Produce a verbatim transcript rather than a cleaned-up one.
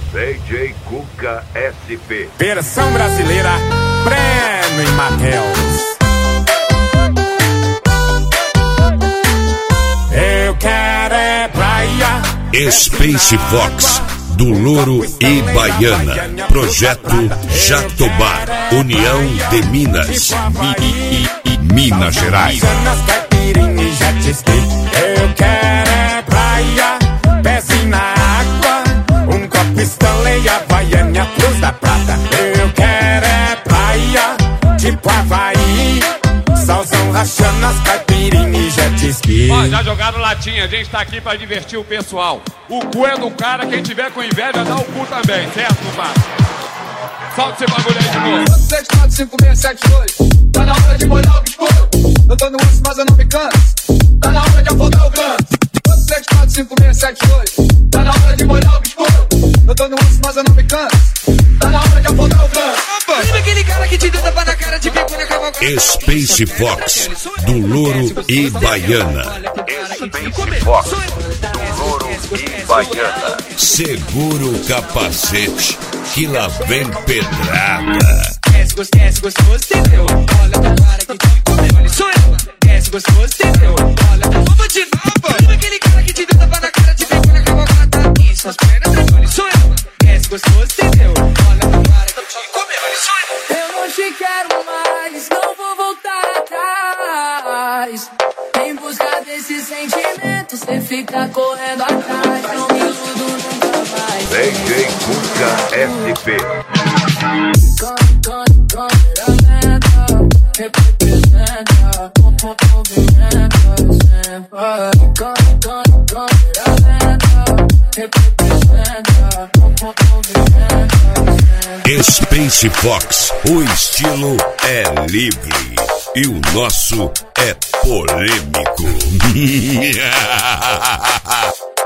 D J Cuca S P. Versão brasileira, Breno e Matheus. Eu quero é praia. Space Fox, do Louro e Baiana. Projeto Jatobá, União de Minas, Mi, Minas Gerais. Eu quero é praia, pezinho na água, um copo Stanley, Havaiana, Cruz da Prata. Eu quero é praia, tipo Havaí, solzão rachando as caipirinhas e jet ski. Ó, já jogaram latinha, a gente tá aqui pra divertir o pessoal. O cu é do cara, quem tiver com inveja dá o cu também, certo, Márcio? Solta esse bagulho aí de novo. sete quatro cinco seis sete dois. Tá na hora de molhar o biscoito. Eu tô no urso, mas eu não me canso. Tá na hora de afundar o ganso. sete quatro cinco seis sete dois. Tá na hora de molhar o biscoito. Eu tô no urso, mas eu não me canso. Tá na hora de afundar o ganso. Sabe aquele cara que te deu tapa na cara de bico na cavalcada? Space Fox, do Louro e Baiana. Space Fox, do Louro e Baiana. Segura o capacete, que lá vem pedrada. Desce gostoso, gostoso, entendeu? Olha pra cara que te comeu. Olha só ela. Desce gostoso, entendeu? Olha, eu vou te dar, sabe aquele cara que te deu tapa na cara de bico na cavalcada? E suas pernas, olha só ela. Desce gostoso, entendeu? Olha pra cara que te comeu. Olha só ela. Eu não te quero mais, não vou voltar atrás. Em busca desse sentimento, cê fica correndo atrás. Não me iludo nunca mais. D J Cuca S P. Come, come, come, representa, representa, movimenta sempre. Come, come, come, representa, representa, movimenta sempre. Space Fox, o estilo é livre e o nosso é polêmico.